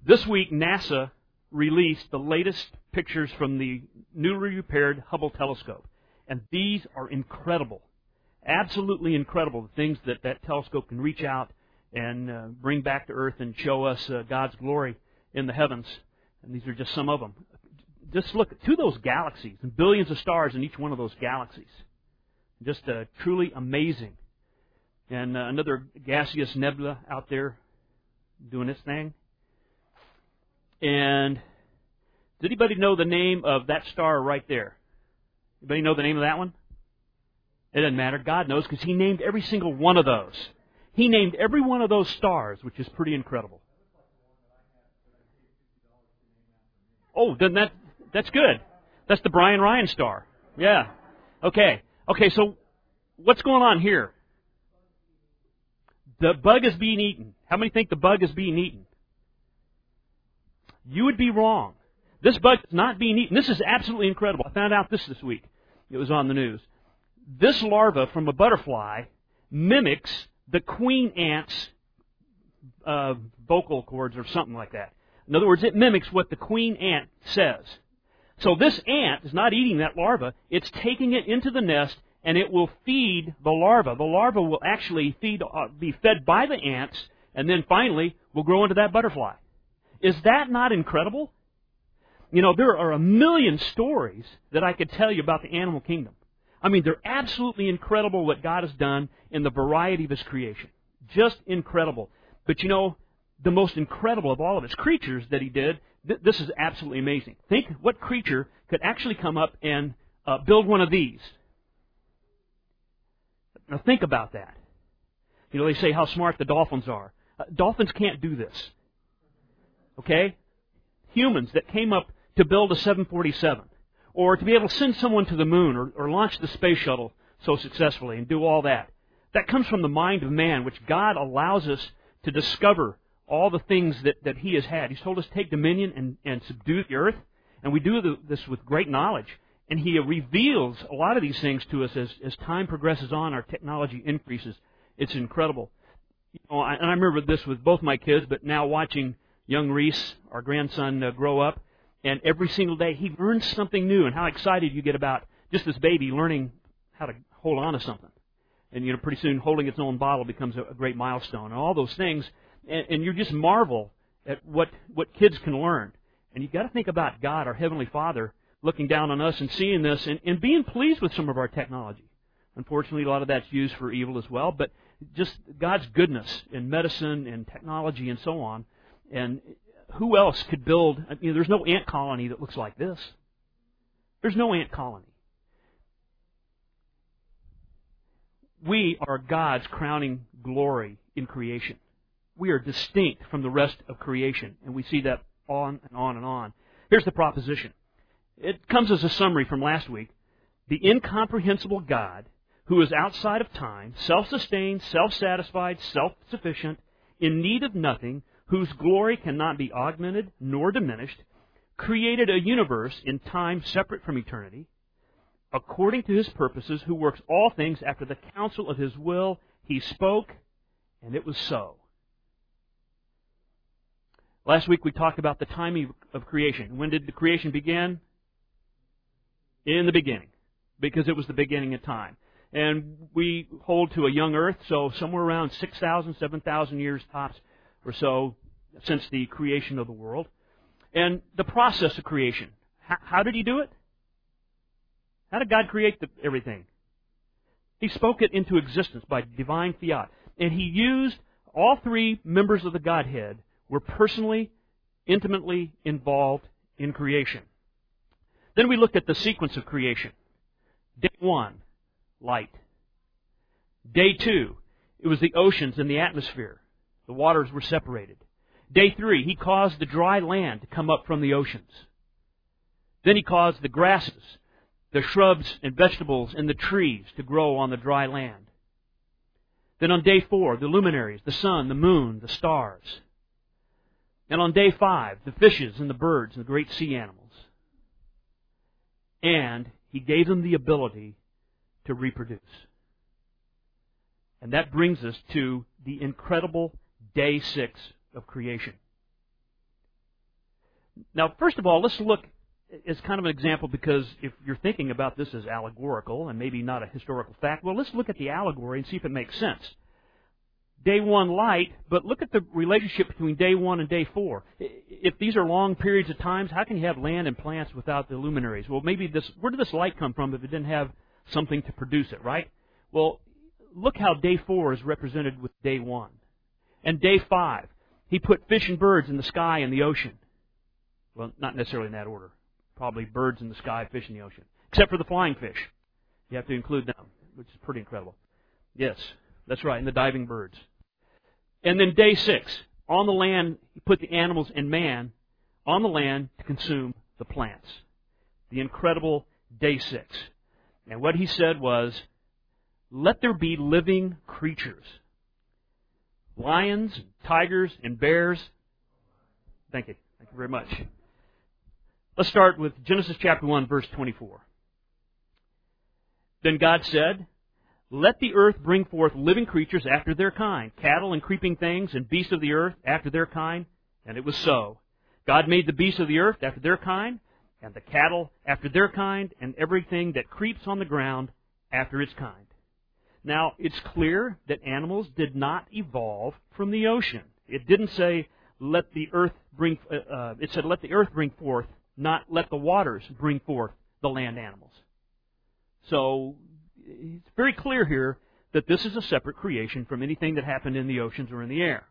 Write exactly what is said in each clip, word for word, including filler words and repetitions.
This week, NASA released the latest pictures from the newly repaired Hubble telescope. And these are incredible. Absolutely incredible, the things that that telescope can reach out and uh, bring back to Earth and show us uh, God's glory in the heavens. And these are just some of them. Just look to those galaxies and billions of stars in each one of those galaxies. Just uh, truly amazing. And uh, another gaseous nebula out there doing its thing. And does anybody know the name of that star right there? Anybody know the name of that one? It doesn't matter. God knows because He named every single one of those. He named every one of those stars, which is pretty incredible. Oh, then that that's good. That's the Brian Ryan star. Yeah. Okay. Okay, so what's going on here? The bug is being eaten. How many think the bug is being eaten? You would be wrong. This bug is not being eaten. This is absolutely incredible. I found out this this week. It was on the news. This larva from a butterfly mimics the queen ant's uh, vocal cords or something like that. In other words, it mimics what the queen ant says. So this ant is not eating that larva. It's taking it into the nest, and it will feed the larva. The larva will actually feed, uh, be fed by the ants, and then finally will grow into that butterfly. Is that not incredible? You know, there are a million stories that I could tell you about the animal kingdom. I mean, they're absolutely incredible what God has done in the variety of His creation. Just incredible. But you know, the most incredible of all of His creatures that He did, th- this is absolutely amazing. Think what creature could actually come up and uh, build one of these. Now think about that. You know, they say how smart the dolphins are. Uh, dolphins can't do this. Okay? Humans that came up to build a seven forty-seven, or to be able to send someone to the moon, or, or launch the space shuttle so successfully and do all that. That comes from the mind of man, which God allows us to discover all the things that, that He has had. He's told us to take dominion and, and subdue the earth, and we do the, this with great knowledge. And He reveals a lot of these things to us as, as time progresses on, our technology increases. It's incredible. You know, I, and I remember this with both my kids, but now watching young Reese, our grandson, uh, grow up, and every single day he learns something new, and how excited you get about just this baby learning how to hold on to something. And, you know, pretty soon holding its own bottle becomes a, a great milestone, and all those things. And, and you just marvel at what, what kids can learn. And you've got to think about God, our Heavenly Father, looking down on us and seeing this and, and being pleased with some of our technology. Unfortunately, a lot of that's used for evil as well, but just God's goodness in medicine and technology and so on. And who else could build, you know, there's no ant colony that looks like this. There's no ant colony. We are God's crowning glory in creation. We are distinct from the rest of creation, and we see that on and on and on. Here's the proposition. It comes as a summary from last week. The incomprehensible God, who is outside of time, self-sustained, self-satisfied, self-sufficient, in need of nothing, whose glory cannot be augmented nor diminished, created a universe in time separate from eternity, according to His purposes, who works all things after the counsel of His will. He spoke, and it was so. Last week we talked about the timing of creation. When did the creation begin? In the beginning, because it was the beginning of time. And we hold to a young earth, so somewhere around six thousand, seven thousand years tops or so since the creation of the world. And the process of creation. How, how did He do it? How did God create the, everything? He spoke it into existence by divine fiat. And He used all three members of the Godhead were personally, intimately involved in creation. Then we looked at the sequence of creation. Day one, light. Day two, it was the oceans and the atmosphere. The waters were separated. Day three, He caused the dry land to come up from the oceans. Then He caused the grasses, the shrubs and vegetables and the trees to grow on the dry land. Then on day four, the luminaries, the sun, the moon, the stars. And on day five, the fishes and the birds and the great sea animals. And He gave them the ability to reproduce. And that brings us to the incredible day six of creation. Now, first of all, let's look as kind of an example, because if you're thinking about this as allegorical and maybe not a historical fact, well, let's look at the allegory and see if it makes sense. Day one light, but look at the relationship between day one and day four. If these are long periods of times, how can you have land and plants without the luminaries? Well, maybe this, where did this light come from if it didn't have something to produce it, right? Well, look how day four is represented with day one. And day five, he put fish and birds in the sky and the ocean. Well, not necessarily in that order. Probably birds in the sky, fish in the ocean. Except for the flying fish. You have to include them, which is pretty incredible. Yes, that's right, and the diving birds. And then day six, on the land, he put the animals and man on the land to consume the plants. The incredible day six. And what he said was, let there be living creatures. Lions, tigers, and bears. Thank you. Thank you very much. Let's start with Genesis chapter one, verse twenty-four. Then God said, let the earth bring forth living creatures after their kind, cattle and creeping things and beasts of the earth after their kind. And it was so. God made the beasts of the earth after their kind, and the cattle after their kind, and everything that creeps on the ground after its kind. Now, it's clear that animals did not evolve from the ocean. It didn't say, let the earth bring, uh, it said, let the earth bring forth, not let the waters bring forth the land animals. So, it's very clear here that this is a separate creation from anything that happened in the oceans or in the air.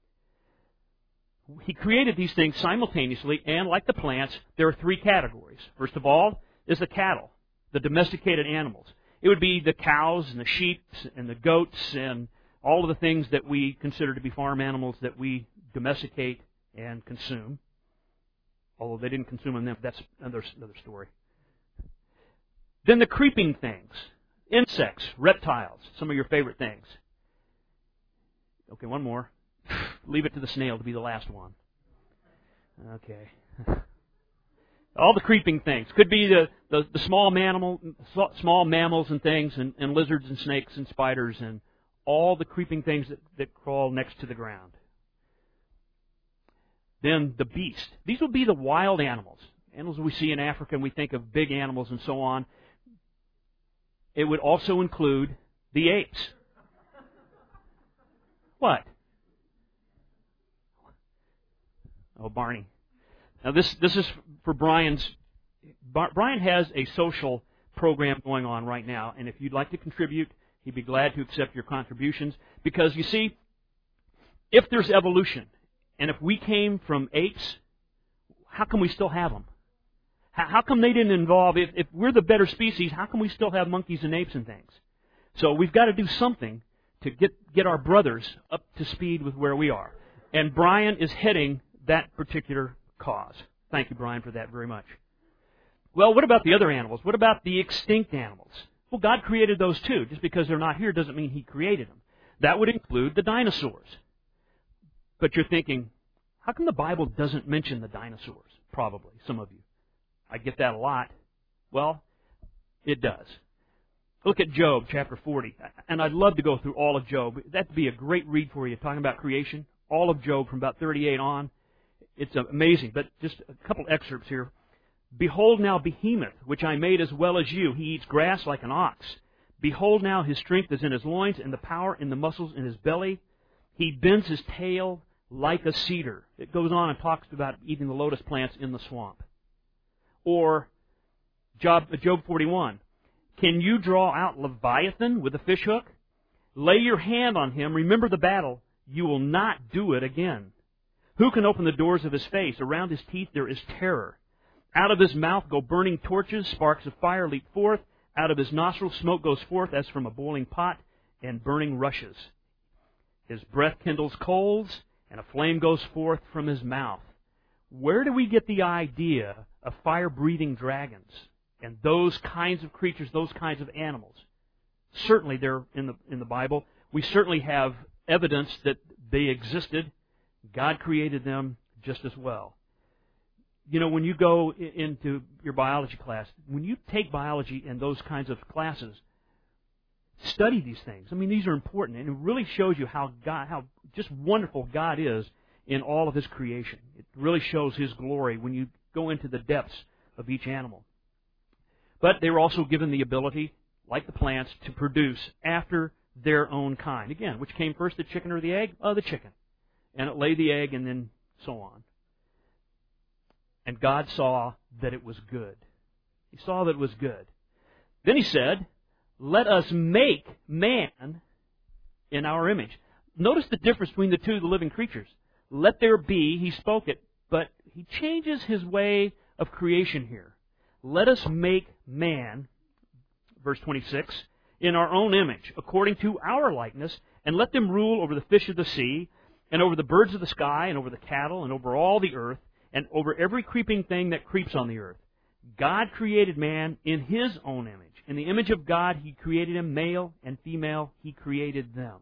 He created these things simultaneously, and like the plants, there are three categories. First of all is the cattle, the domesticated animals. It would be the cows and the sheep and the goats and all of the things that we consider to be farm animals that we domesticate and consume. Although they didn't consume them, that's another, another story. Then the creeping things, insects, reptiles, some of your favorite things. Okay, one more. Leave it to the snail to be the last one. Okay. All the creeping things. Could be the, the, the small mammal, small mammals and things, and, and lizards and snakes and spiders, and all the creeping things that, that crawl next to the ground. Then the beast. These would be the wild animals. Animals we see in Africa, and we think of big animals and so on. It would also include the apes. What? Oh, Barney. Now this this is for Brian's. Brian has a social program going on right now, and if you'd like to contribute, he'd be glad to accept your contributions. Because you see, if there's evolution, and if we came from apes, how come we still have them? How come they didn't evolve? If, if we're the better species, how come we still have monkeys and apes and things? So we've got to do something to get get our brothers up to speed with where we are. And Brian is heading that particular cause. Thank you, Brian, for that very much. Well, what about the other animals? What about the extinct animals? Well, God created those too. Just because they're not here doesn't mean He created them. That would include the dinosaurs. But you're thinking, how come the Bible doesn't mention the dinosaurs? Probably, some of you. I get that a lot. Well, it does. Look at Job chapter forty. And I'd love to go through all of Job. That'd be a great read for you, talking about creation. All of Job from about thirty-eight on. It's amazing. But just a couple excerpts here. Behold now Behemoth, which I made as well as you. He eats grass like an ox. Behold now his strength is in his loins, and the power in the muscles in his belly. He bends his tail like a cedar. It goes on and talks about eating the lotus plants in the swamp. Or Job, Job forty-one. Can you draw out Leviathan with a fishhook? Lay your hand on him. Remember the battle. You will not do it again. Who can open the doors of his face? Around his teeth there is terror. Out of his mouth go burning torches. Sparks of fire leap forth. Out of his nostrils smoke goes forth as from a boiling pot, and burning rushes. His breath kindles coals, and a flame goes forth from his mouth. Where do we get the idea of fire-breathing dragons and those kinds of creatures, those kinds of animals? Certainly they're in the in the Bible. We certainly have evidence that they existed. God created them just as well. You know, when you go into your biology class, when you take biology and those kinds of classes, study these things. I mean, these are important, and it really shows you how God, how just wonderful God is in all of His creation. It really shows His glory when you go into the depths of each animal. But they were also given the ability, like the plants, to produce after their own kind. Again, which came first, the chicken or the egg? Oh, the chicken. And it laid the egg and then so on. And God saw that it was good. He saw that it was good. Then He said, let us make man in our image. Notice the difference between the two of the living creatures. Let there be, He spoke it, but He changes His way of creation here. Let us make man, verse twenty-six, in our own image, according to our likeness, and let them rule over the fish of the sea, and over the birds of the sky, and over the cattle, and over all the earth, and over every creeping thing that creeps on the earth. God created man in His own image. In the image of God, He created him, male and female, He created them.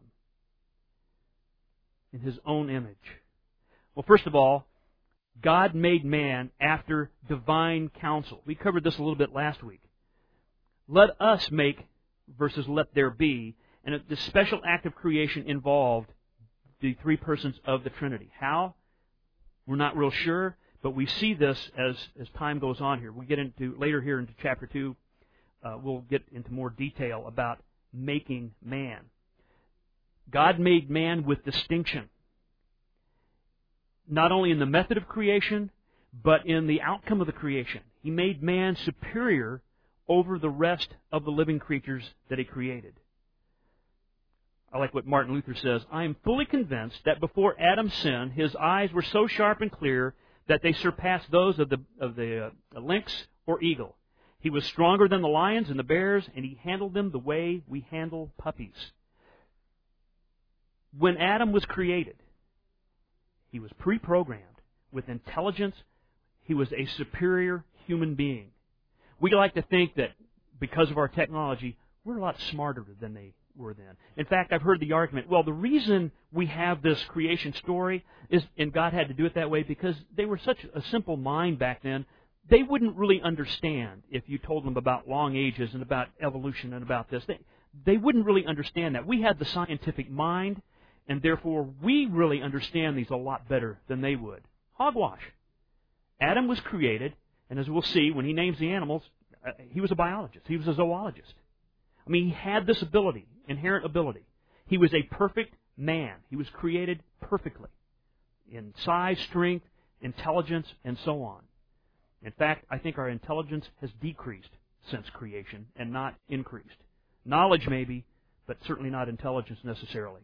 In His own image. Well, first of all, God made man after divine counsel. We covered this a little bit last week. Let us make versus let there be. And this special act of creation involved the three persons of the Trinity. How? We're not real sure, but we see this as, as time goes on here. We get into, later here into chapter two, uh, we'll get into more detail about making man. God made man with distinction. Not only in the method of creation, but in the outcome of the creation. He made man superior over the rest of the living creatures that He created. I like what Martin Luther says, I am fully convinced that before Adam's sin, his eyes were so sharp and clear that they surpassed those of the, of the uh, lynx or eagle. He was stronger than the lions and the bears, and he handled them the way we handle puppies. When Adam was created, he was pre-programmed with intelligence. He was a superior human being. We like to think that because of our technology, we're a lot smarter than they were then. In fact, I've heard the argument, well, the reason we have this creation story is, and God had to do it that way, because they were such a simple mind back then, they wouldn't really understand if you told them about long ages and about evolution and about this. They, they wouldn't really understand that. We had the scientific mind, and therefore we really understand these a lot better than they would. Hogwash. Adam was created, and as we'll see, when he names the animals, uh, he was a biologist. He was a zoologist. I mean, he had this ability, inherent ability. He was a perfect man. He was created perfectly in size, strength, intelligence, and so on. In fact, I think our intelligence has decreased since creation and not increased. Knowledge maybe, but certainly not intelligence necessarily.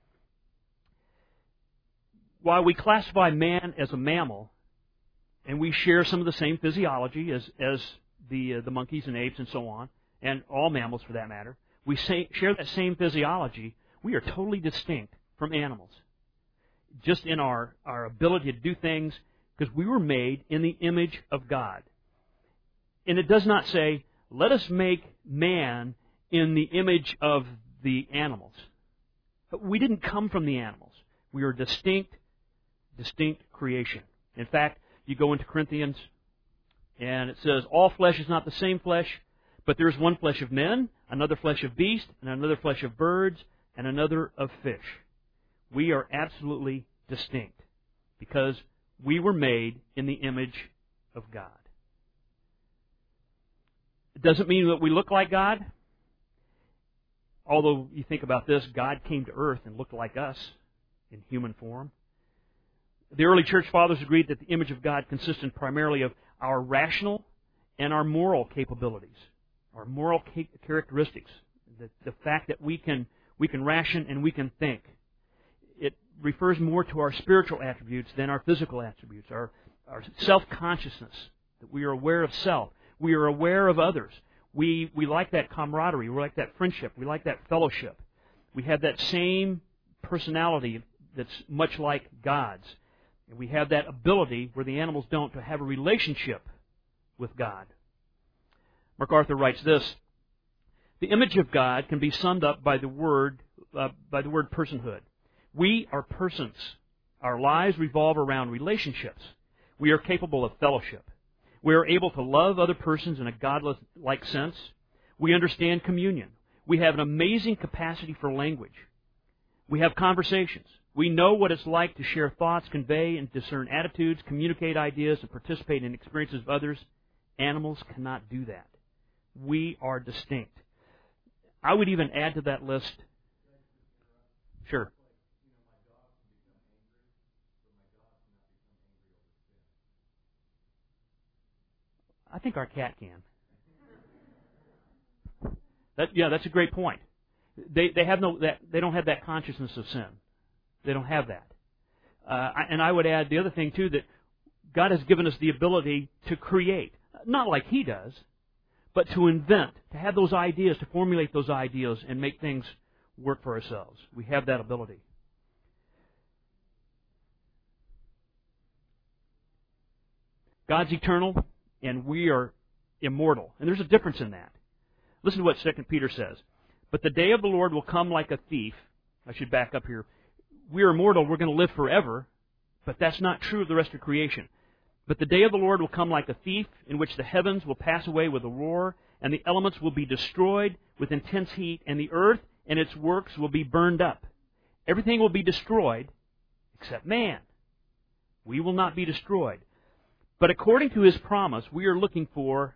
While we classify man as a mammal, and we share some of the same physiology as, as the, uh, the monkeys and apes and so on, and all mammals for that matter, we say, share that same physiology, we are totally distinct from animals. Just in our, our ability to do things, because we were made in the image of God. And it does not say, let us make man in the image of the animals. But we didn't come from the animals. We are distinct, distinct creation. In fact, you go into Corinthians, and it says, all flesh is not the same flesh, but there is one flesh of men, another flesh of beasts, and another flesh of birds, and another of fish. We are absolutely distinct because we were made in the image of God. It doesn't mean that we look like God. Although you think about this, God came to earth and looked like us in human form. The early church fathers agreed that the image of God consisted primarily of our rational and our moral capabilities, our moral characteristics, the, the fact that we can we can ration and we can think. It refers more to our spiritual attributes than our physical attributes, our, our self-consciousness, that we are aware of self. We are aware of others. We, we like that camaraderie. We like that friendship. We like that fellowship. We have that same personality that's much like God's. And we have that ability, where the animals don't, to have a relationship with God. MacArthur writes this, the image of God can be summed up by the word, uh, by the word personhood. We are persons. Our lives revolve around relationships. We are capable of fellowship. We are able to love other persons in a God-like sense. We understand communion. We have an amazing capacity for language. We have conversations. We know what it's like to share thoughts, convey and discern attitudes, communicate ideas, and participate in experiences of others. Animals cannot do that. We are distinct. I would even add to that list. Sure. I think our cat can. That, yeah, that's a great point. They they have no that they don't have that consciousness of sin. They don't have that. Uh, and I would add the other thing too, that God has given us the ability to create, not like He does, but to invent, to have those ideas, to formulate those ideas and make things work for ourselves. We have that ability. God's eternal, and we are immortal. And there's a difference in that. Listen to what Second Peter says. But the day of the Lord will come like a thief. I should back up here. We are immortal, we're going to live forever, but that's not true of the rest of creation. But the day of the Lord will come like a thief, in which the heavens will pass away with a roar, and the elements will be destroyed with intense heat, and the earth and its works will be burned up. Everything will be destroyed except man. We will not be destroyed. But according to His promise, we are looking for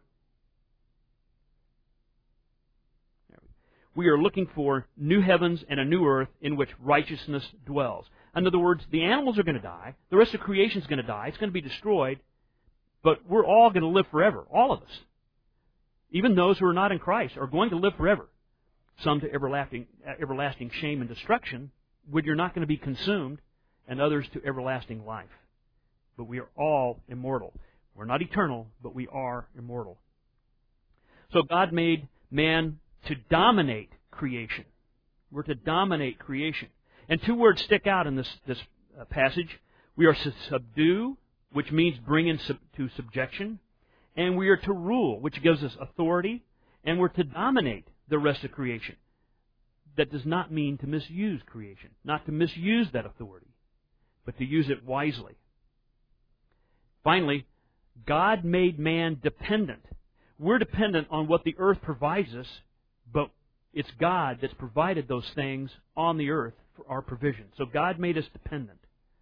we are looking for new heavens and a new earth in which righteousness dwells. In other words, the animals are going to die. The rest of creation is going to die. It's going to be destroyed. But we're all going to live forever. All of us. Even those who are not in Christ are going to live forever. Some to everlasting, everlasting shame and destruction, where you're not going to be consumed, and others to everlasting life. But we are all immortal. We're not eternal, but we are immortal. So God made man to dominate creation. We're to dominate creation. And two words stick out in this, this uh, passage. We are to subdue, which means bring into sub, subjection. And we are to rule, which gives us authority. And we're to dominate the rest of creation. That does not mean to misuse creation. Not to misuse that authority, but to use it wisely. Finally, God made man dependent. We're dependent on what the earth provides us, but it's God that's provided those things on the earth for our provision. So God made us dependent.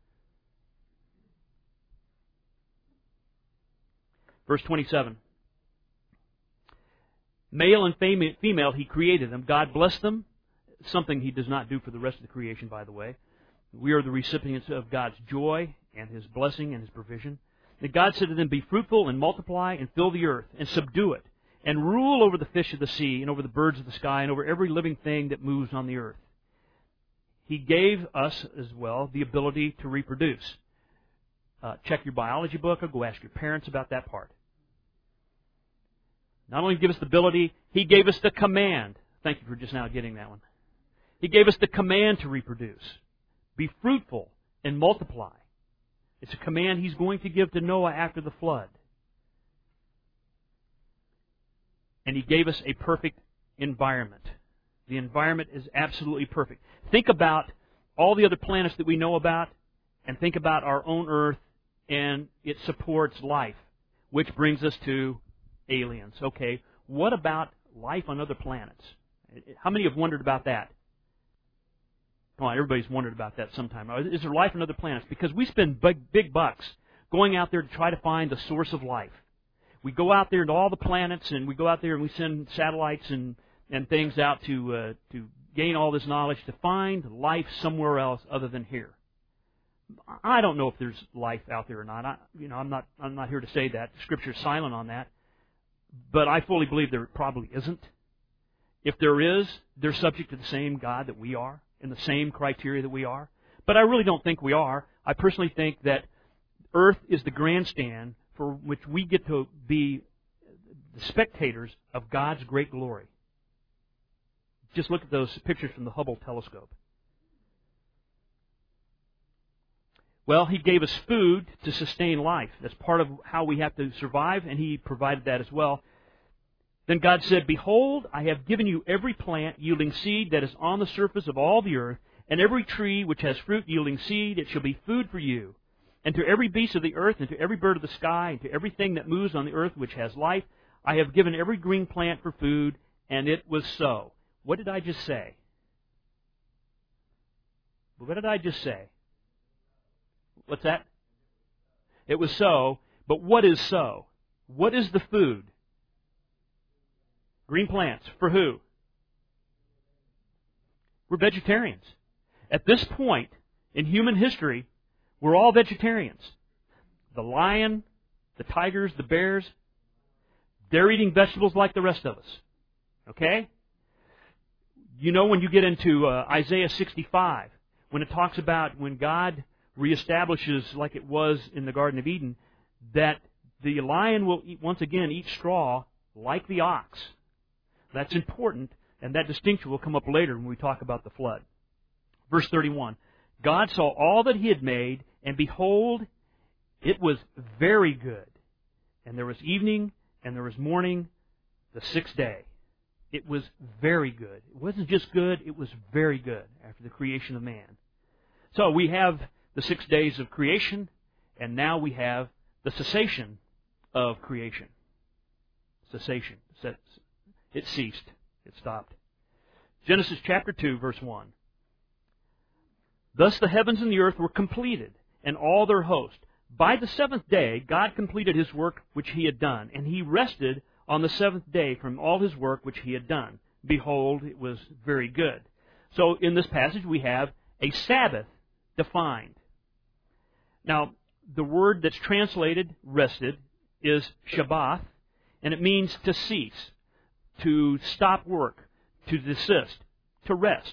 Verse twenty-seven. Male and female, He created them. God blessed them. Something He does not do for the rest of the creation, by the way. We are the recipients of God's joy and His blessing and His provision. That God said to them, be fruitful and multiply and fill the earth and subdue it and rule over the fish of the sea and over the birds of the sky and over every living thing that moves on the earth. He gave us as well the ability to reproduce. Uh, check your biology book or go ask your parents about that part. Not only give us the ability, He gave us the command. Thank you for just now getting that one. He gave us the command to reproduce. Be fruitful and multiply. It's a command He's going to give to Noah after the flood. And He gave us a perfect environment. The environment is absolutely perfect. Think about all the other planets that we know about, and think about our own Earth, and it supports life, which brings us to aliens. Okay, what about life on other planets? How many have wondered about that? Come on, everybody's wondered about that sometime. Is there life on other planets? Because we spend big, big bucks going out there to try to find the source of life. We go out there to all the planets, and we go out there and we send satellites and, and things out to uh, to gain all this knowledge to find life somewhere else other than here. I don't know if there's life out there or not. I, you know, I'm not I'm not here to say that. Scripture's silent on that. But I fully believe there probably isn't. If there is, they're subject to the same God that we are, and the same criteria that we are. But I really don't think we are. I personally think that Earth is the grandstand for which we get to be the spectators of God's great glory. Just look at those pictures from the Hubble telescope. Well, He gave us food to sustain life. That's part of how we have to survive, and He provided that as well. Then God said, behold, I have given you every plant yielding seed that is on the surface of all the earth, and every tree which has fruit yielding seed, it shall be food for you. And to every beast of the earth, and to every bird of the sky, and to everything that moves on the earth which has life, I have given every green plant for food, and it was so. What did I just say? What did I just say? What's that? It was so, but what is so? What is the food? Green plants. For who? We're vegetarians. At this point in human history, we're all vegetarians. The lion, the tigers, the bears, they're eating vegetables like the rest of us. Okay? You know, when you get into uh, Isaiah sixty-five, when it talks about when God reestablishes, like it was in the Garden of Eden, that the lion will eat, once again eat straw like the ox. That's important, and that distinction will come up later when we talk about the flood. Verse thirty-one, God saw all that He had made, and behold, it was very good. And there was evening, and there was morning, the sixth day. It was very good. It wasn't just good, it was very good after the creation of man. So we have the six days of creation, and now we have the cessation of creation. Cessation. It ceased. It stopped. Genesis chapter two, verse one. Thus the heavens and the earth were completed, and all their host. By the seventh day, God completed His work which He had done, and He rested on the seventh day from all His work which He had done. Behold, it was very good. So in this passage we have a Sabbath defined. Now, the word that's translated rested is Shabbath, and it means to cease, to stop work, to desist, to rest.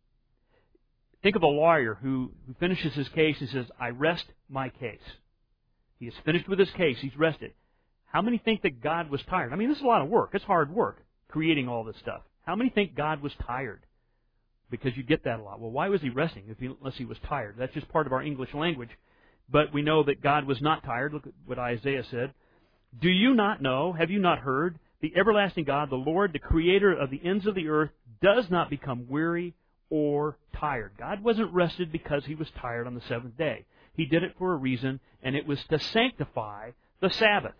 Think of a lawyer who, who finishes his case and says, I rest my case. He is finished with his case. He's rested. How many think that God was tired? I mean, this is a lot of work. It's hard work, creating all this stuff. How many think God was tired? Because you get that a lot. Well, why was He resting if he, unless He was tired? That's just part of our English language. But we know that God was not tired. Look at what Isaiah said. Do you not know, have you not heard, the everlasting God, the Lord, the Creator of the ends of the earth, does not become weary or tired. God wasn't rested because He was tired on the seventh day. He did it for a reason, and it was to sanctify the Sabbath.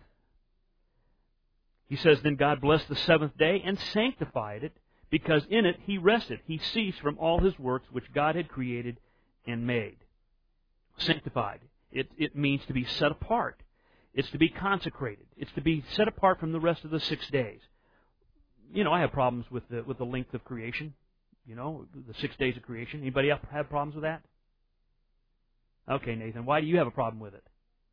He says, then God blessed the seventh day and sanctified it, because in it He rested. He ceased from all His works which God had created and made. Sanctified. It, it means to be set apart. It's to be consecrated. It's to be set apart from the rest of the six days. You know, I have problems with the with the length of creation. You know, the six days of creation. Anybody else have problems with that? Okay, Nathan, why do you have a problem with it?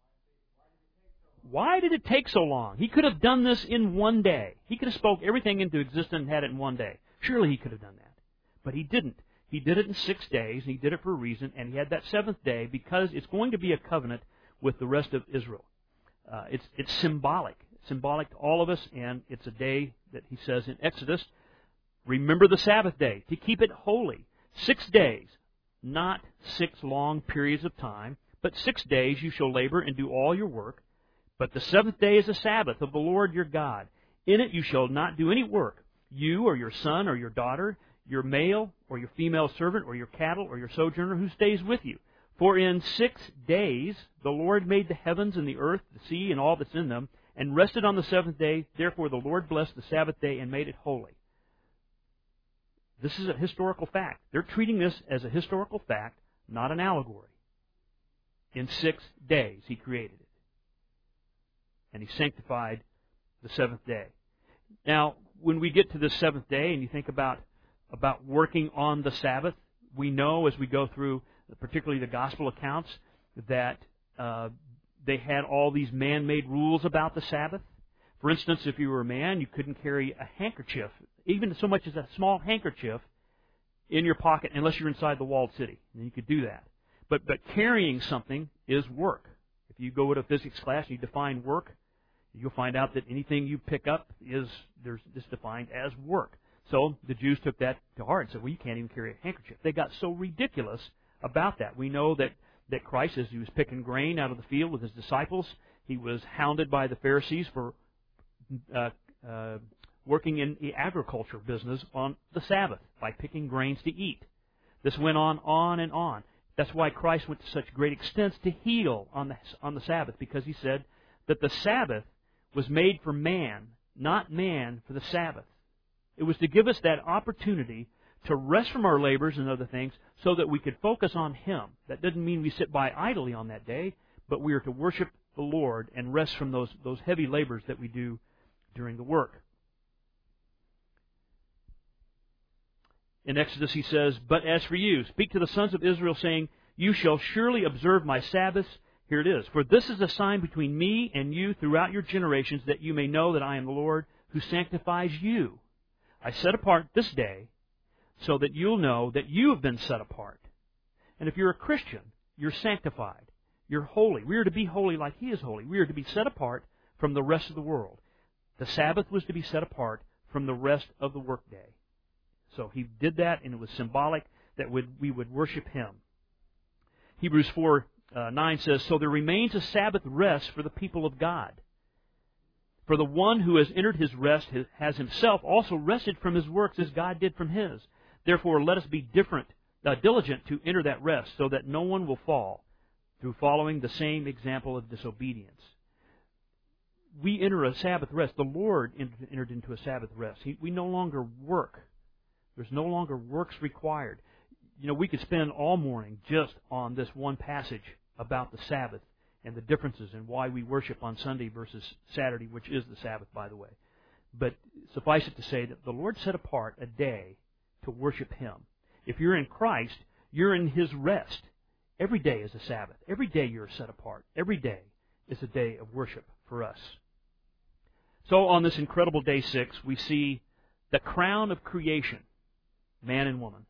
Why did it take so long? He could have done this in one day. He could have spoke everything into existence and had it in one day. Surely He could have done that. But He didn't. He did it in six days, and He did it for a reason, and He had that seventh day because it's going to be a covenant with the rest of Israel. Uh, it's it's symbolic. It's symbolic to all of us, and it's a day that He says in Exodus, remember the Sabbath day, to keep it holy. Six days, not six long periods of time, but six days you shall labor and do all your work. But the seventh day is a Sabbath of the Lord your God. In it you shall not do any work, you or your son or your daughter, your male or your female servant or your cattle or your sojourner who stays with you. For in six days the Lord made the heavens and the earth, the sea, and all that's in them, and rested on the seventh day. Therefore the Lord blessed the Sabbath day and made it holy. This is a historical fact. They're treating this as a historical fact, not an allegory. In six days He created it. And He sanctified the seventh day. Now, when we get to the seventh day and you think about, about working on the Sabbath, we know as we go through, particularly the gospel accounts, that uh, they had all these man-made rules about the Sabbath. For instance, if you were a man, you couldn't carry a handkerchief, even so much as a small handkerchief, in your pocket unless you're inside the walled city. And you could do that. But but carrying something is work. If you go to a physics class and you define work, you'll find out that anything you pick up is there's is defined as work. So the Jews took that to heart and said, well, you can't even carry a handkerchief. They got so ridiculous about that. We know that, that Christ, as He was picking grain out of the field with His disciples, He was hounded by the Pharisees for uh, uh, working in the agriculture business on the Sabbath by picking grains to eat. This went on, on and on. That's why Christ went to such great extents to heal on the, on the Sabbath, because He said that the Sabbath was made for man, not man for the Sabbath. It was to give us that opportunity to rest from our labors and other things so that we could focus on Him. That doesn't mean we sit by idly on that day, but we are to worship the Lord and rest from those, those heavy labors that we do during the work. In Exodus he says, "But as for you, speak to the sons of Israel, saying, You shall surely observe my Sabbaths." Here it is. "For this is a sign between me and you throughout your generations, that you may know that I am the Lord who sanctifies you. I set apart this day so that you'll know that you have been set apart." And if you're a Christian, you're sanctified. You're holy. We are to be holy like He is holy. We are to be set apart from the rest of the world. The Sabbath was to be set apart from the rest of the workday. So He did that, and it was symbolic that we would worship Him. Hebrews four nine says, "So there remains a Sabbath rest for the people of God. For the one who has entered his rest has himself also rested from his works as God did from His. Therefore let us be different, uh, diligent to enter that rest, so that no one will fall through following the same example of disobedience." We enter a Sabbath rest. The Lord entered into a Sabbath rest. He, we no longer work. There's no longer works required. You know, we could spend all morning just on this one passage about the Sabbath and the differences and why we worship on Sunday versus Saturday, which is the Sabbath, by the way. But suffice it to say that the Lord set apart a day to worship Him. If you're in Christ, you're in His rest. Every day is a Sabbath. Every day you're set apart. Every day is a day of worship for us. So on this incredible day six, we see the crown of creation, man and woman.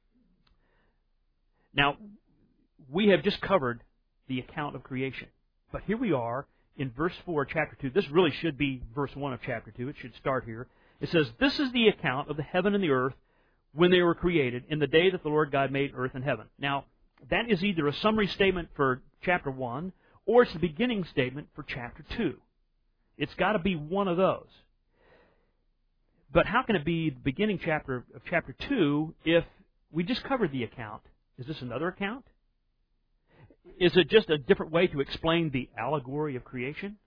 Now, we have just covered the account of creation. But here we are in verse four, chapter two. This really should be verse one of chapter two. It should start here. It says, "This is the account of the heaven and the earth when they were created, in the day that the Lord God made earth and heaven." Now, that is either a summary statement for chapter one, or it's the beginning statement for chapter two. It's got to be one of those. But how can it be the beginning chapter of chapter two if we just covered the account? Is this another account? Is it just a different way to explain the allegory of creation?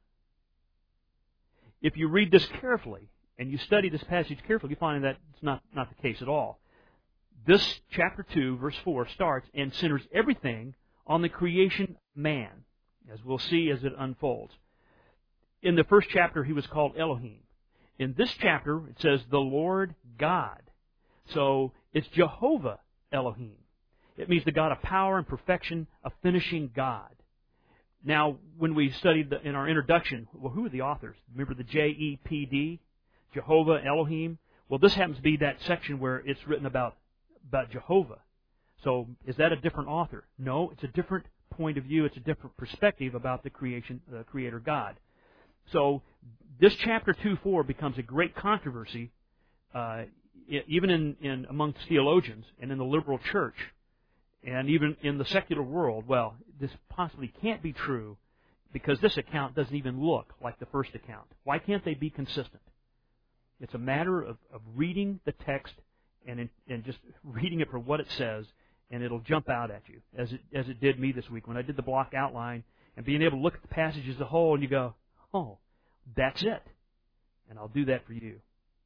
If you read this carefully, and you study this passage carefully, you find that it's not, not the case at all. This chapter two, verse four, starts and centers everything on the creation of man, as we'll see as it unfolds. In the first chapter, he was called Elohim. In this chapter, it says the Lord God. So it's Jehovah Elohim. It means the God of power and perfection, a finishing God. Now, when we studied the, in our introduction, well, who are the authors? Remember the J E P D? Jehovah Elohim? Well, this happens to be that section where it's written about, about Jehovah. So is that a different author? No, it's a different point of view. It's a different perspective about the creation, the Creator God. So this chapter two four becomes a great controversy, uh, even in, in amongst theologians and in the liberal church, and even in the secular world. Well, this possibly can't be true because this account doesn't even look like the first account. Why can't they be consistent? It's a matter of, of reading the text and in, and just reading it for what it says, and it'll jump out at you, as it as it did me this week when I did the block outline, and being able to look at the passage as a whole, and you go, oh, that's it. And I'll do that for you.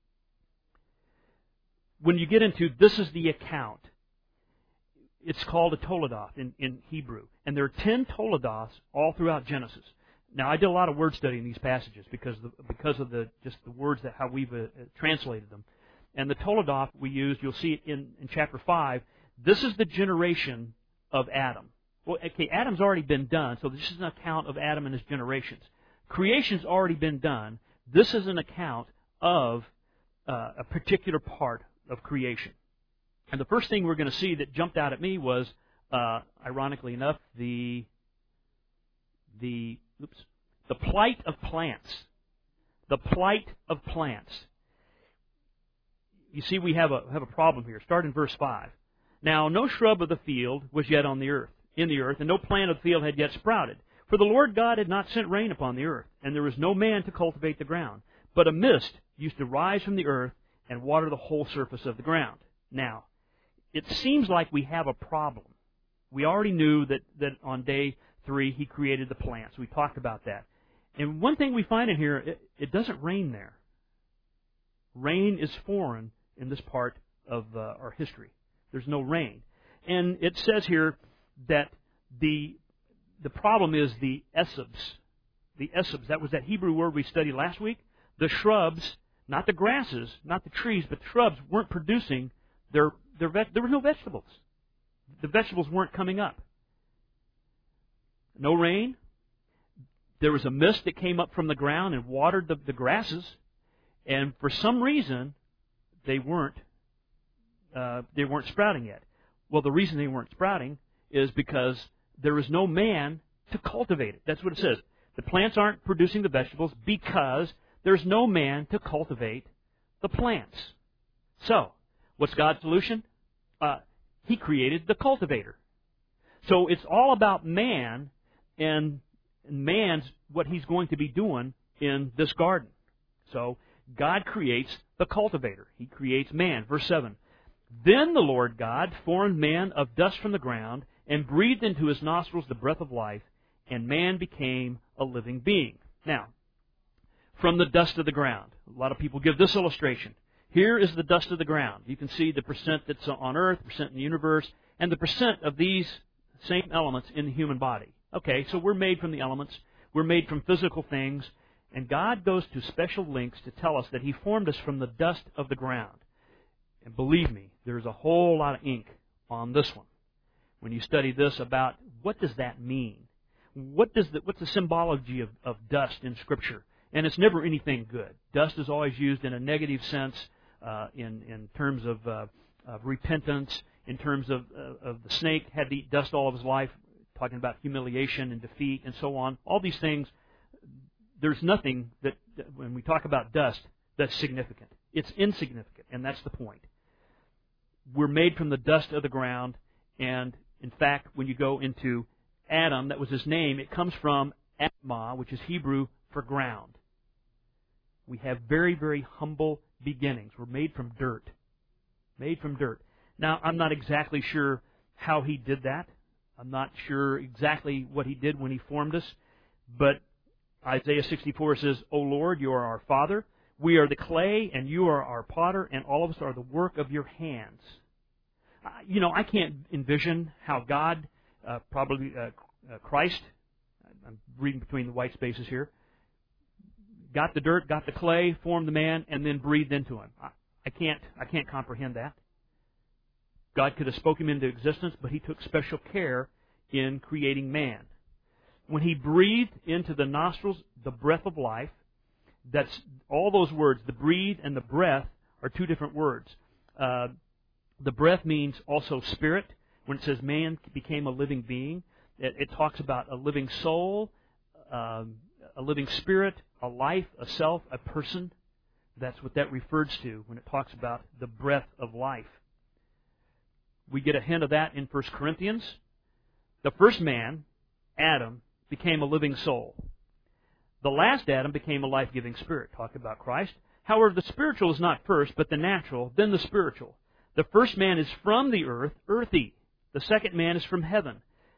When you get into this is the account, it's called a Toledoth in, in Hebrew. And there are ten Toledoths all throughout Genesis. Now, I did a lot of word study in these passages because the, because of the just the words that how we've uh, translated them. And the Toledoth we used, you'll see it in, in chapter five. This is the generation of Adam. Well, okay, Adam's already been done, so this is an account of Adam and his generations. Creation's already been done. This is an account of uh, a particular part of creation. And the first thing we're going to see that jumped out at me was, uh, ironically enough, the the oops, the plight of plants. The plight of plants. You see, we have a have a problem here. Start in verse five. Now, no shrub of the field was yet on the earth, in the earth, and no plant of the field had yet sprouted. For the Lord God had not sent rain upon the earth, and there was no man to cultivate the ground. But a mist used to rise from the earth and water the whole surface of the ground. Now, it seems like we have a problem. We already knew that, that on day three He created the plants. We talked about that. And one thing we find in here, it, it doesn't rain there. Rain is foreign in this part of uh, our history. There's no rain. And it says here that the the problem is the esubs. The esubs, that was that Hebrew word we studied last week. The shrubs, not the grasses, not the trees, but the shrubs weren't producing their, their ve- there were no vegetables. The vegetables weren't coming up. No rain. There was a mist that came up from the ground and watered the, the grasses. And for some reason, they weren't uh, they weren't sprouting yet. Well, the reason they weren't sprouting is because there is no man to cultivate it. That's what it says. The plants aren't producing the vegetables because there's no man to cultivate the plants. So, what's God's solution? Uh, he created the cultivator. So it's all about man and man's what he's going to be doing in this garden. So God creates the cultivator. He creates man. Verse seven. Then the Lord God formed man of dust from the ground and breathed into his nostrils the breath of life, and man became a living being. Now, from the dust of the ground. A lot of people give this illustration. Here is the dust of the ground. You can see the percent that's on earth, percent in the universe, and the percent of these same elements in the human body. Okay, so we're made from the elements. We're made from physical things. And God goes to special lengths to tell us that He formed us from the dust of the ground. And believe me, there's a whole lot of ink on this one. When you study this about what does that mean? What does the, what's the symbology of, of dust in Scripture? And it's never anything good. Dust is always used in a negative sense, uh, in, in terms of, uh, of repentance, in terms of, uh, of the snake had to eat dust all of his life, talking about humiliation and defeat and so on. All these things, there's nothing that, that when we talk about dust, that's significant. It's insignificant, and that's the point. We're made from the dust of the ground, and in fact, when you go into Adam, that was his name, it comes from Admah, which is Hebrew for ground. We have very, very humble beginnings. We're made from dirt. Made from dirt. Now, I'm not exactly sure how he did that. I'm not sure exactly what he did when he formed us. But Isaiah sixty-four says, O Lord, you are our Father. We are the clay, and you are our potter, and all of us are the work of your hands. Uh, you know, I can't envision how God, uh, probably uh, uh, Christ, I'm reading between the white spaces here, got the dirt, got the clay, formed the man, and then breathed into him. I, I can't, I can't comprehend that. God could have spoken him into existence, but He took special care in creating man. When He breathed into the nostrils the breath of life, that's all those words, the breathe and the breath, are two different words. Uh, the breath means also spirit. When it says man became a living being, it, it talks about a living soul, um, a living spirit, a life, a self, a person. That's what that refers to when it talks about the breath of life. We get a hint of that in First Corinthians. The first man, Adam, became a living soul. The last Adam became a life-giving spirit. Talk about Christ. However, the spiritual is not first, but the natural, then the spiritual. The first man is from the earth, earthy. The second man is from heaven.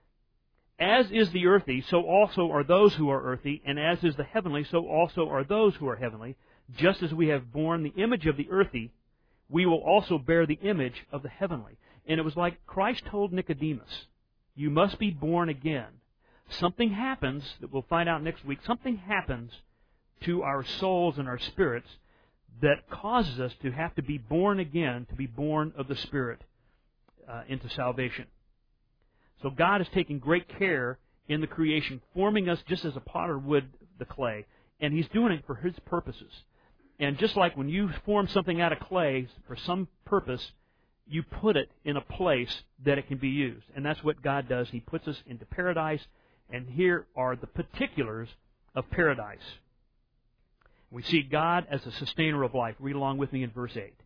As is the earthy, so also are those who are earthy, and as is the heavenly, so also are those who are heavenly. Just as we have borne the image of the earthy, we will also bear the image of the heavenly. And it was like Christ told Nicodemus, you must be born again. Something happens, that we'll find out next week, something happens to our souls and our spirits that causes us to have to be born again, to be born of the Spirit uh, into salvation. So God is taking great care in the creation, forming us just as a potter would the clay. And He's doing it for His purposes. And just like when you form something out of clay for some purpose, you put it in a place that it can be used. And that's what God does. He puts us into paradise. And here are the particulars of paradise. We see God as a sustainer of life. Read along with me in verse eight.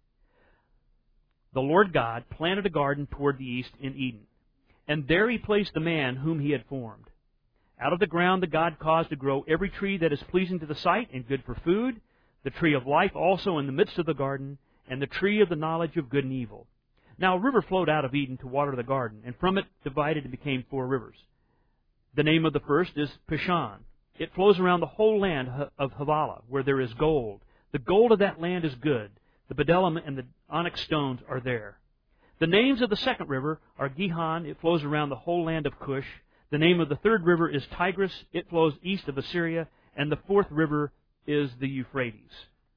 The Lord God planted a garden toward the east in Eden, and there He placed the man whom He had formed. Out of the ground the God caused to grow every tree that is pleasing to the sight and good for food, the tree of life also in the midst of the garden, and the tree of the knowledge of good and evil. Now a river flowed out of Eden to water the garden, and from it divided and became four rivers. The name of the first is Pishon. It flows around the whole land of Havilah, where there is gold. The gold of that land is good. The bdellium and the onyx stones are there. The names of the second river are Gihon. It flows around the whole land of Cush. The name of the third river is Tigris. It flows east of Assyria. And the fourth river is the Euphrates.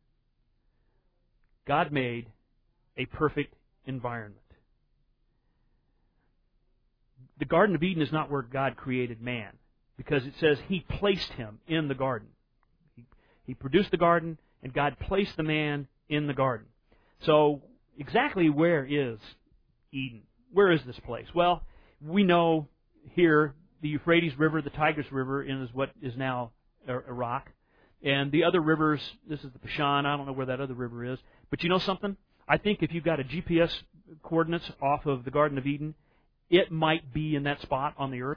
God made a perfect environment. The Garden of Eden is not where God created man, because it says He placed him in the garden. He, he produced the garden, and God placed the man in the garden. So, exactly where is Eden? Where is this place? Well, we know here the Euphrates River, the Tigris River, is what is now Iraq. And the other rivers, this is the Bashan, I don't know where that other river is. But you know something? I think if you've got a G P S coordinates off of the Garden of Eden, it might be in that spot on the earth.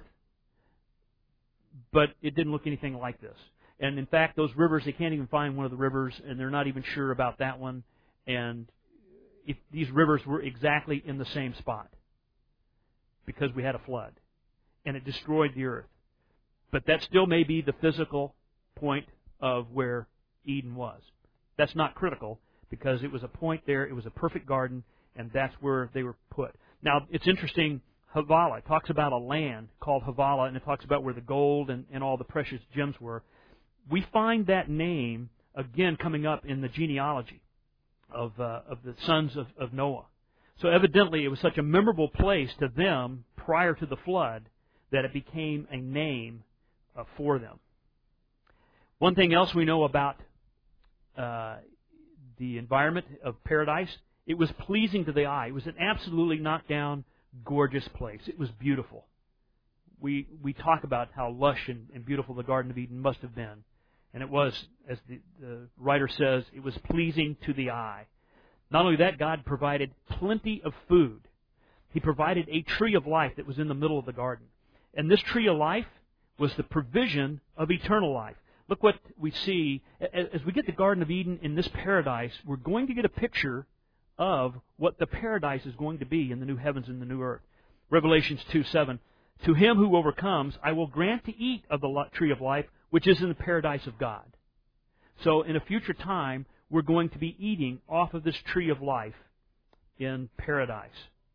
But it didn't look anything like this. And in fact, those rivers, they can't even find one of the rivers, and they're not even sure about that one. And if these rivers were exactly in the same spot, because we had a flood, and it destroyed the earth. But that still may be the physical point of where Eden was. That's not critical, because it was a point there, it was a perfect garden, and that's where they were put. Now, it's interesting, Havilah talks about a land called Havilah, and it talks about where the gold and, and all the precious gems were. We find that name, again, coming up in the genealogy of uh, of the sons of, of Noah. So evidently, it was such a memorable place to them prior to the flood that it became a name uh, for them. One thing else we know about uh, the environment of paradise, it was pleasing to the eye. It was an absolutely knockdown, gorgeous place. It was beautiful. We we talk about how lush and, and beautiful the Garden of Eden must have been. And it was, as the, the writer says, it was pleasing to the eye. Not only that, God provided plenty of food. He provided a tree of life that was in the middle of the garden. And this tree of life was the provision of eternal life. Look what we see. As we get the Garden of Eden in this paradise, we're going to get a picture of what the paradise is going to be in the new heavens and the new earth. Revelations two seven. To him who overcomes, I will grant to eat of the tree of life, which is in the paradise of God. So in a future time, we're going to be eating off of this tree of life in paradise.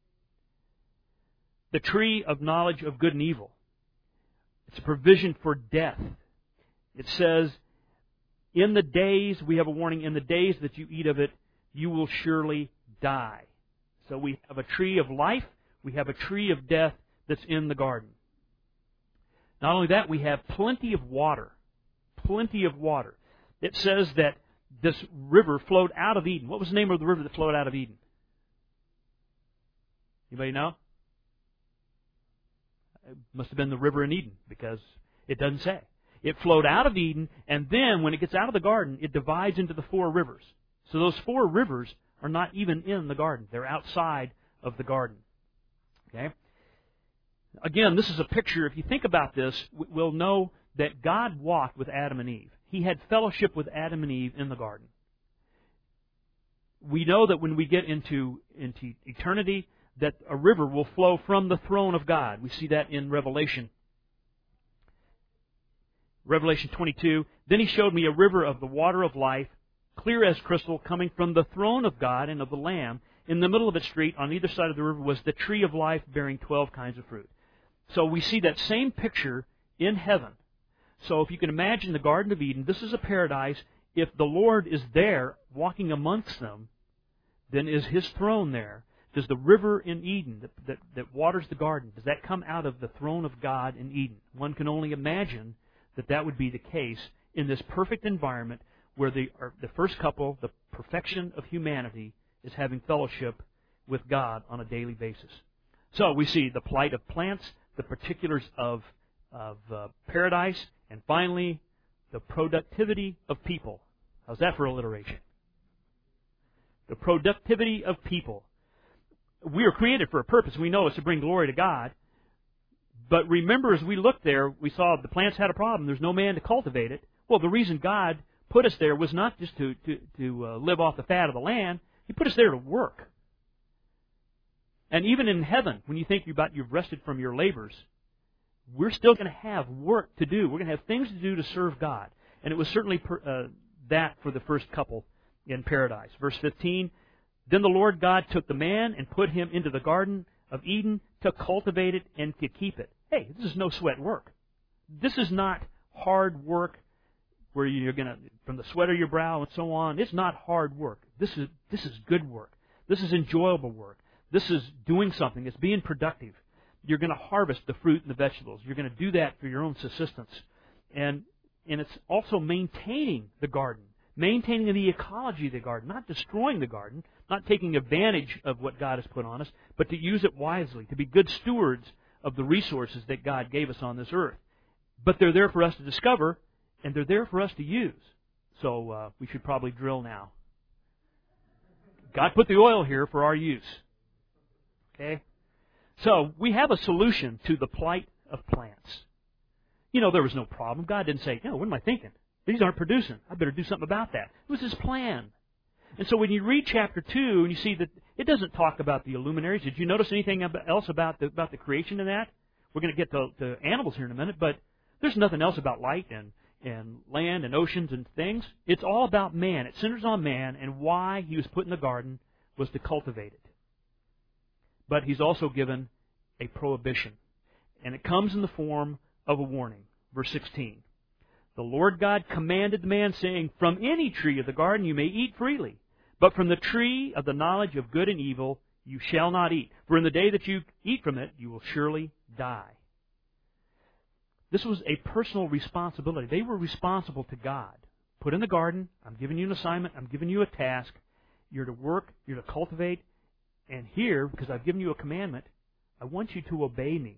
The tree of knowledge of good and evil. It's a provision for death. It says, in the days, we have a warning, in the days that you eat of it, you will surely die. So we have a tree of life, we have a tree of death that's in the garden. Not only that, we have plenty of water. Plenty of water. It says that this river flowed out of Eden. What was the name of the river that flowed out of Eden? Anybody know? It must have been the river in Eden, because it doesn't say. It flowed out of Eden, and then when it gets out of the garden, it divides into the four rivers. So those four rivers are not even in the garden. They're outside of the garden. Okay? Again, this is a picture. If you think about this, we'll know that God walked with Adam and Eve. He had fellowship with Adam and Eve in the garden. We know that when we get into, into eternity, that a river will flow from the throne of God. We see that in Revelation. Revelation twenty-two, then he showed me a river of the water of life, clear as crystal, coming from the throne of God and of the Lamb. In the middle of its street, on either side of the river, was the tree of life bearing twelve kinds of fruit. So we see that same picture in heaven. So if you can imagine the Garden of Eden, this is a paradise. If the Lord is there walking amongst them, then is His throne there. Does the river in Eden that, that, that waters the garden, does that come out of the throne of God in Eden? One can only imagine that that would be the case in this perfect environment where the, the first couple, the perfection of humanity, is having fellowship with God on a daily basis. So we see the plight of plants, the particulars of, of uh, paradise, and finally, the productivity of people. How's that for alliteration? The productivity of people. We are created for a purpose. We know it's to bring glory to God. But remember, as we looked there, we saw the plants had a problem. There's no man to cultivate it. Well, the reason God put us there was not just to, to, to uh, live off the fat of the land. He put us there to work. And even in heaven, when you think about you've rested from your labors, we're still going to have work to do. We're going to have things to do to serve God. And it was certainly per, uh, that for the first couple in paradise. Verse fifteen, then the Lord God took the man and put him into the Garden of Eden to cultivate it and to keep it. Hey, this is no sweat work. This is not hard work where you're going to, from the sweat of your brow and so on. It's not hard work. This is this is good work. This is enjoyable work. This is doing something. It's being productive. You're going to harvest the fruit and the vegetables. You're going to do that for your own subsistence. And and it's also maintaining the garden, maintaining the ecology of the garden, not destroying the garden, not taking advantage of what God has put on us, but to use it wisely, to be good stewards of the resources that God gave us on this earth. But they're there for us to discover, and they're there for us to use. So uh, we should probably drill now. God put the oil here for our use. Okay? So we have a solution to the plight of plants. You know, there was no problem. God didn't say, no, what am I thinking? These aren't producing. I better do something about that. It was His plan. And so when you read chapter two and you see that it doesn't talk about the luminaries. Did you notice anything else about the, about the creation in that? We're going to get to, to animals here in a minute, but there's nothing else about light and, and land and oceans and things. It's all about man. It centers on man, and why He was put in the garden was to cultivate it. But He's also given a prohibition, and it comes in the form of a warning. Verse sixteen. The Lord God commanded the man, saying, from any tree of the garden you may eat freely, but from the tree of the knowledge of good and evil you shall not eat. For in the day that you eat from it, you will surely die. This was a personal responsibility. They were responsible to God. Put in the garden. I'm giving you an assignment. I'm giving you a task. You're to work. You're to cultivate. And here, because I've given you a commandment, I want you to obey me.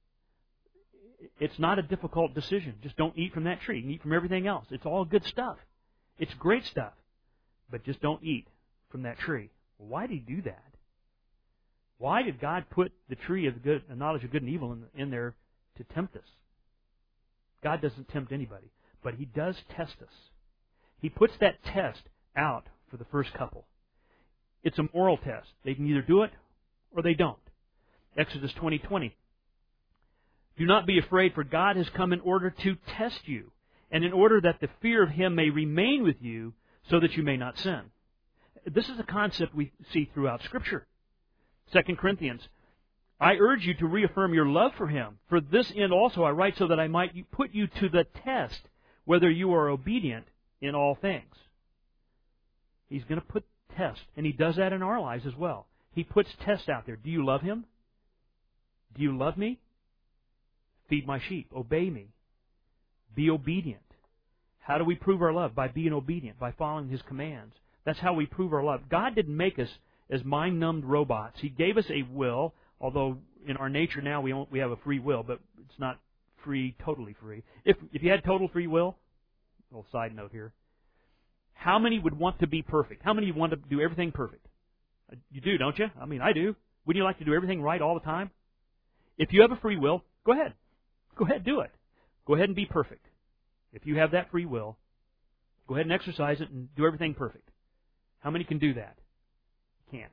It's not a difficult decision. Just don't eat from that tree. You can eat from everything else. It's all good stuff. It's great stuff. But just don't eat from that tree. Why did He do that? Why did God put the tree of the good, the knowledge of good and evil in, in there to tempt us? God doesn't tempt anybody, but He does test us. He puts that test out for the first couple. It's a moral test. They can either do it or they don't. Exodus twenty twenty. Do not be afraid, for God has come in order to test you, and in order that the fear of Him may remain with you, so that you may not sin. This is a concept we see throughout Scripture. Second Corinthians. I urge you to reaffirm your love for Him. For this end also I write, so that I might put you to the test, whether you are obedient in all things. He's going to put tests, and He does that in our lives as well. He puts tests out there. Do you love Him? Do you love me? Feed my sheep. Obey me. Be obedient. How do we prove our love? By being obedient, by following His commands. That's how we prove our love. God didn't make us as mind-numbed robots. He gave us a will, although in our nature now we we have a free will, but it's not free, totally free. If if you had total free will, a little side note here, how many would want to be perfect? How many want to do everything perfect? You do, don't you? I mean, I do. Wouldn't you like to do everything right all the time? If you have a free will, go ahead. Go ahead, do it. Go ahead and be perfect. If you have that free will, go ahead and exercise it and do everything perfect. How many can do that? Can't.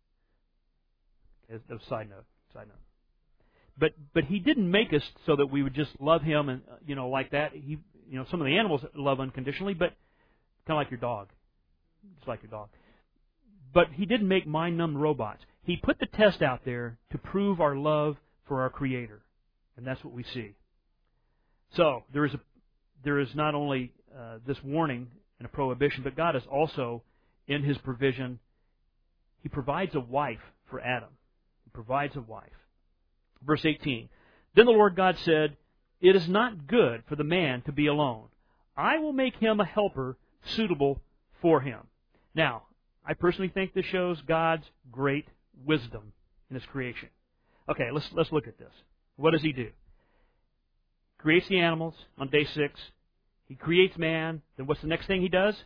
As a side note, side note. But but He didn't make us so that we would just love Him and you know like that. He you know some of the animals love unconditionally, but kind of like your dog, just like your dog. But He didn't make mind-numbed robots. He put the test out there to prove our love for our Creator, and that's what we see. So there is a there is not only uh, this warning and a prohibition, but God is also in His provision. He provides a wife for Adam. He provides a wife. Verse eighteen. Then the Lord God said, it is not good for the man to be alone. I will make him a helper suitable for him. Now, I personally think this shows God's great wisdom in His creation. Okay, let's let's look at this. What does He do? Creates the animals on day six. He creates man. Then what's the next thing He does?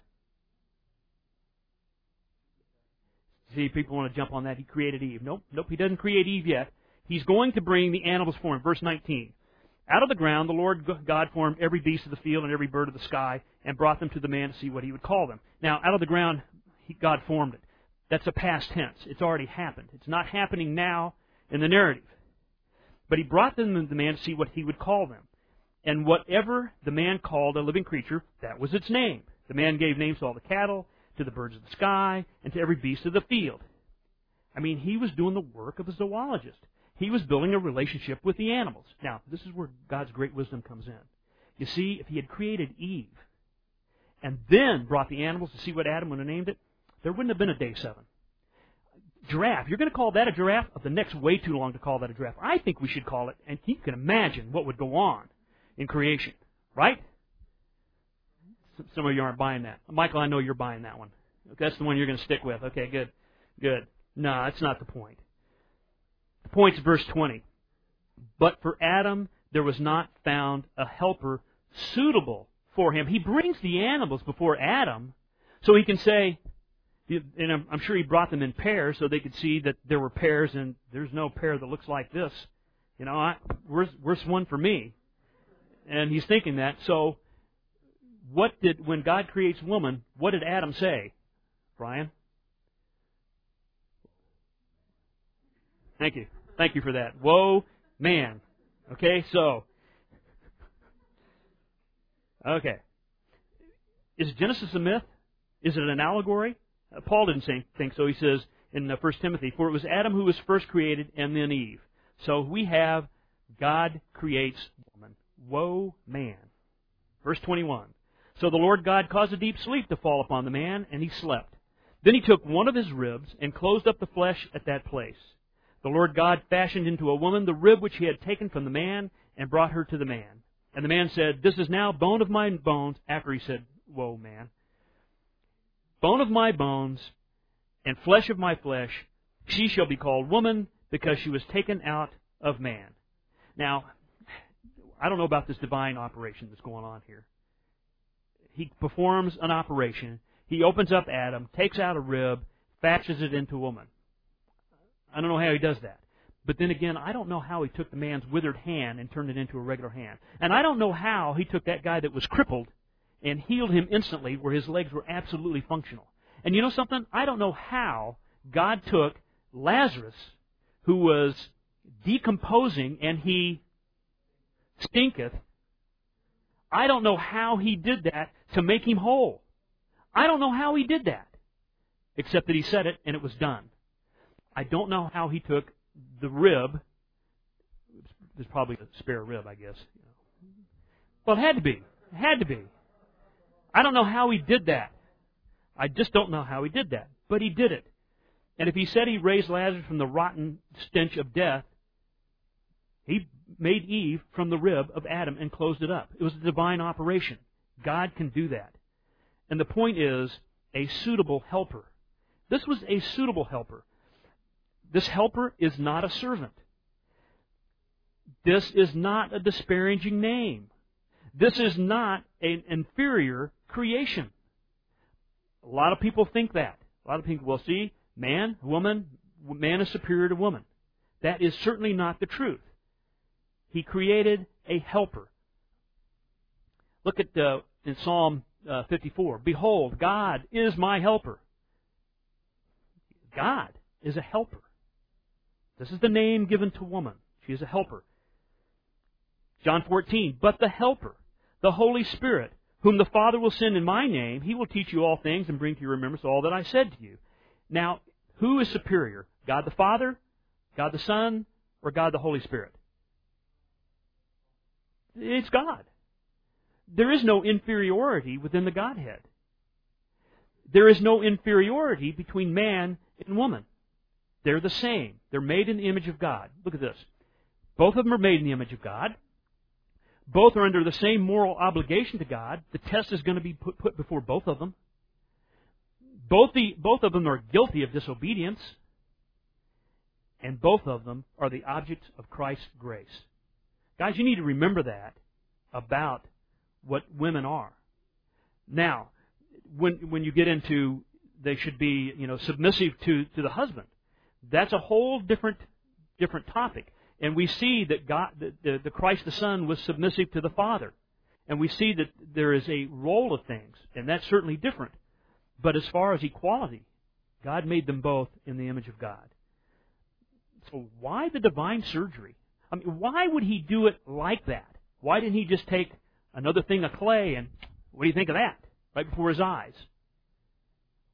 See, people want to jump on that. He created Eve. Nope, nope, He doesn't create Eve yet. He's going to bring the animals for him. Verse nineteen. Out of the ground the Lord God formed every beast of the field and every bird of the sky and brought them to the man to see what he would call them. Now, out of the ground, he, God formed it. That's a past tense. It's already happened. It's not happening now in the narrative. But He brought them to the man to see what he would call them. And whatever the man called a living creature, that was its name. The man gave names to all the cattle, to the birds of the sky, and to every beast of the field. I mean, he was doing the work of a zoologist. He was building a relationship with the animals. Now, this is where God's great wisdom comes in. You see, if he had created Eve and then brought the animals to see what Adam would have named it, there wouldn't have been a day seven. Giraffe, you're going to call that a giraffe? The next way too long to call that a giraffe. I think we should call it, and you can imagine what would go on in creation, right? Some of you aren't buying that. Michael, I know you're buying that one. That's the one you're going to stick with. Okay, good. Good. No, that's not the point. The point's verse twenty. But for Adam there was not found a helper suitable for him. He brings the animals before Adam so he can say, and I'm, I'm sure he brought them in pairs so they could see that there were pairs, and there's no pair that looks like this. You know, I, where's, where's one for me? And he's thinking that. So what did, when God creates woman, what did Adam say? Brian? Thank you. Thank you for that. Whoa, man. Okay, so. Okay. Is Genesis a myth? Is it an allegory? Uh, Paul didn't say, think so. He says in uh, First Timothy, for it was Adam who was first created and then Eve. So we have God creates woman. Woe, man. Verse twenty-one. So the Lord God caused a deep sleep to fall upon the man, and he slept. Then he took one of his ribs and closed up the flesh at that place. The Lord God fashioned into a woman the rib which he had taken from the man and brought her to the man. And the man said, this is now bone of my bones, after he said, woe, man. Bone of my bones and flesh of my flesh, she shall be called woman because she was taken out of man. Now, I don't know about this divine operation that's going on here. He performs an operation. He opens up Adam, takes out a rib, fashions it into a woman. I don't know how he does that. But then again, I don't know how he took the man's withered hand and turned it into a regular hand. And I don't know how he took that guy that was crippled and healed him instantly where his legs were absolutely functional. And you know something? I don't know how God took Lazarus, who was decomposing and he stinketh. I don't know how he did that to make him whole. I don't know how he did that, except that he said it and it was done. I don't know how he took the rib. There's probably a spare rib, I guess. Well, it had to be. It had to be. I don't know how he did that. I just don't know how he did that. But he did it. And if he said he raised Lazarus from the rotten stench of death, he made Eve from the rib of Adam and closed it up. It was a divine operation. God can do that. And the point is, a suitable helper. This was a suitable helper. This helper is not a servant. This is not a disparaging name. This is not an inferior creation. A lot of people think that. A lot of people will see man, woman, man is superior to woman. That is certainly not the truth. He created a helper. Look at uh, in Psalm uh, fifty-four. Behold, God is my helper. God is a helper. This is the name given to woman. She is a helper. John fourteen, but the helper, the Holy Spirit, whom the Father will send in my name, he will teach you all things and bring to your remembrance all that I said to you. Now, who is superior? God the Father, God the Son, or God the Holy Spirit? It's God. There is no inferiority within the Godhead. There is no inferiority between man and woman. They're the same. They're made in the image of God. Look at this. Both of them are made in the image of God. Both are under the same moral obligation to God. The test is going to be put, put before both of them. Both, the, both of them are guilty of disobedience. And both of them are the objects of Christ's grace. Guys, you need to remember that about what women are. Now, when when you get into they should be, you know, submissive to, to the husband, that's a whole different different topic. And we see that God, the, the, the Christ the Son was submissive to the Father. And we see that there is a role of things, and that's certainly different. But as far as equality, God made them both in the image of God. So why the divine surgery? I mean, why would he do it like that? Why didn't he just take another thing of clay and, what do you think of that? Right before his eyes.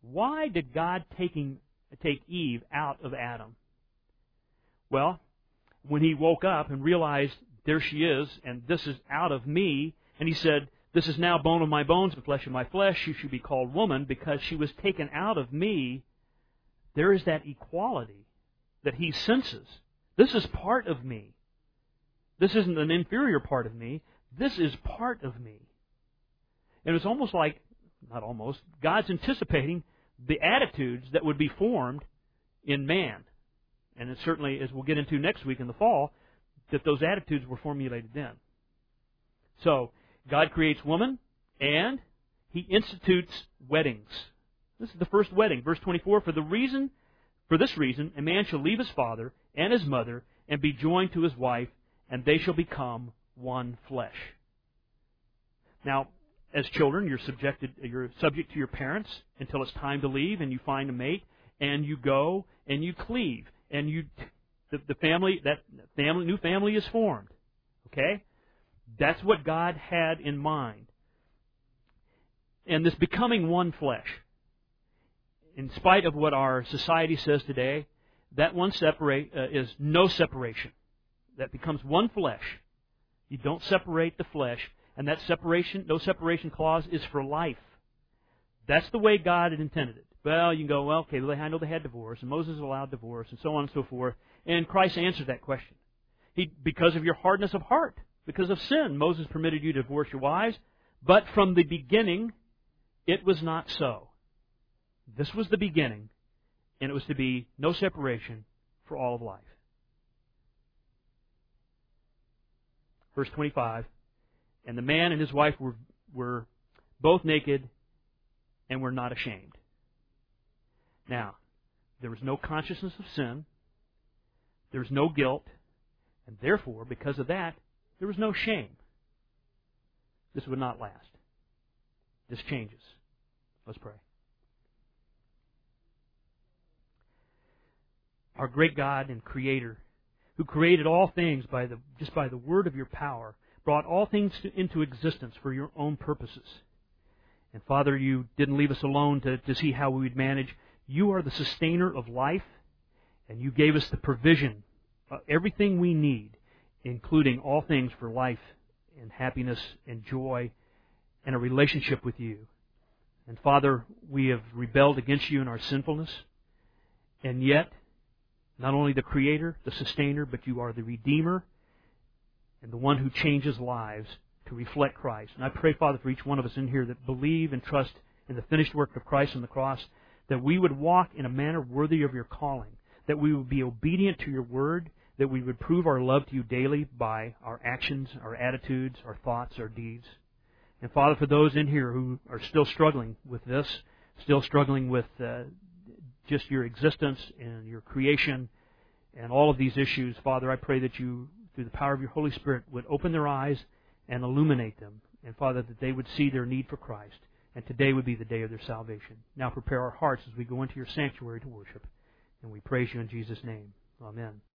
Why did God taking, take Eve out of Adam? Well, when he woke up and realized, there she is, and this is out of me, and he said, this is now bone of my bones and flesh of my flesh. She should be called woman because she was taken out of me. There is that equality that he senses. This is part of me. This isn't an inferior part of me. This is part of me. And it's almost like, not almost, God's anticipating the attitudes that would be formed in man. And it certainly, as we'll get into next week in the fall, that those attitudes were formulated then. So, God creates woman, and He institutes weddings. This is the first wedding. Verse twenty-four, For the reason, for this reason, a man shall leave his father and his mother, and be joined to his wife, and they shall become one flesh. Now, as children, you're subjected, you're subject to your parents until it's time to leave, and you find a mate, and you go, and you cleave, and you, the, the family, that family, new family is formed. Okay? That's what God had in mind. And this becoming one flesh, in spite of what our society says today, that one separate uh, is no separation. That becomes one flesh. You don't separate the flesh, and that separation, no separation clause is for life. That's the way God had intended it. Well, you can go, well, okay, I know they had divorce, and Moses allowed divorce, and so on and so forth. And Christ answered that question. He, because of your hardness of heart, because of sin, Moses permitted you to divorce your wives, but from the beginning, it was not so. This was the beginning, and it was to be no separation for all of life. Verse twenty-five, And the man and his wife were, were both naked and were not ashamed. Now, there was no consciousness of sin. There was no guilt. And therefore, because of that, there was no shame. This would not last. This changes. Let's pray. Our great God and Creator, who created all things by the just by the word of your power, brought all things to, into existence for your own purposes. And Father, you didn't leave us alone to, to see how we would manage. You are the sustainer of life, and you gave us the provision of everything we need, including all things for life and happiness and joy and a relationship with you. And Father, we have rebelled against you in our sinfulness, and yet, not only the Creator, the Sustainer, but you are the Redeemer and the one who changes lives to reflect Christ. And I pray, Father, for each one of us in here that believe and trust in the finished work of Christ on the cross, that we would walk in a manner worthy of your calling, that we would be obedient to your word, that we would prove our love to you daily by our actions, our attitudes, our thoughts, our deeds. And Father, for those in here who are still struggling with this, still struggling with uh, just your existence and your creation and all of these issues, Father, I pray that you, through the power of your Holy Spirit, would open their eyes and illuminate them. And Father, that they would see their need for Christ. And today would be the day of their salvation. Now prepare our hearts as we go into your sanctuary to worship. And we praise you in Jesus' name. Amen.